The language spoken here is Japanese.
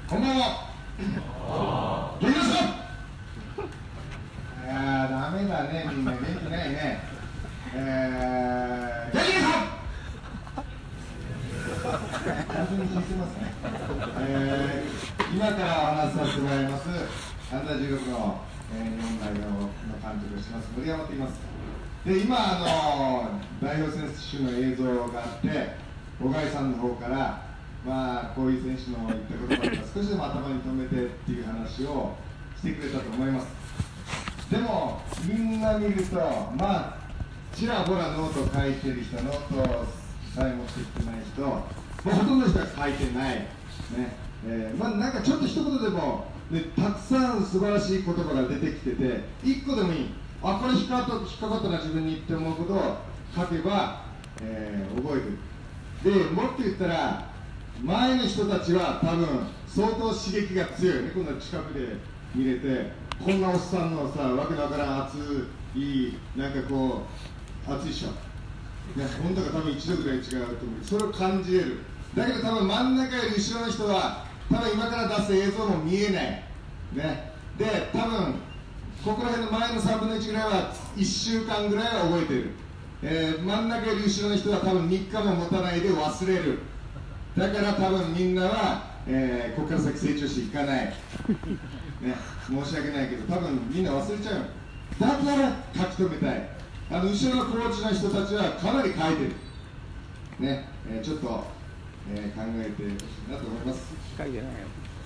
こんばんは。元気ですか？ダメだね、みんな元気ないね。元気ですか？完全に聞いてますね。今からお話しさせてもらいます、アンダー16の、日本代表の監督をしてます、森山と言います。で、今、代表選手の映像があって、小貝さんの方から、こういう選手の言った言葉が少しでも頭に留めてっていう話をしてくれたと思います。でも、みんな見ると、ちらほらノート書いてる人、ノートさえ持ってきてない人、ほとんどの人は書いてない。ね。なんかちょっと一言でも、たくさん素晴らしい言葉が出てきてて、一個でもいい。これ引っかかったな、自分にって思うことを書けば、覚えてる。で、もっと言ったら、前の人たちは多分相当刺激が強いね。こんな近くで見れて、こんなおっさんのさ、わけのわからん熱い、なんかこう、熱いっしょ。温度が多分1度ぐらい違うと思う。それを感じれる。だけど多分真ん中より後ろの人は、多分今から出す映像も見えない。ね。で、多分、ここら辺の前の3分の1ぐらいは1週間ぐらいは覚えてる。真ん中より後ろの人は多分3日も持たないで忘れる。だから多分みんなは、ここから先成長していかない、ね、申し訳ないけど多分みんな忘れちゃう。だから書き留めたい。後ろのコーチの人たちはかなり書いてる、ね。ちょっと、考えてほしいなと思います。 書いてないよ。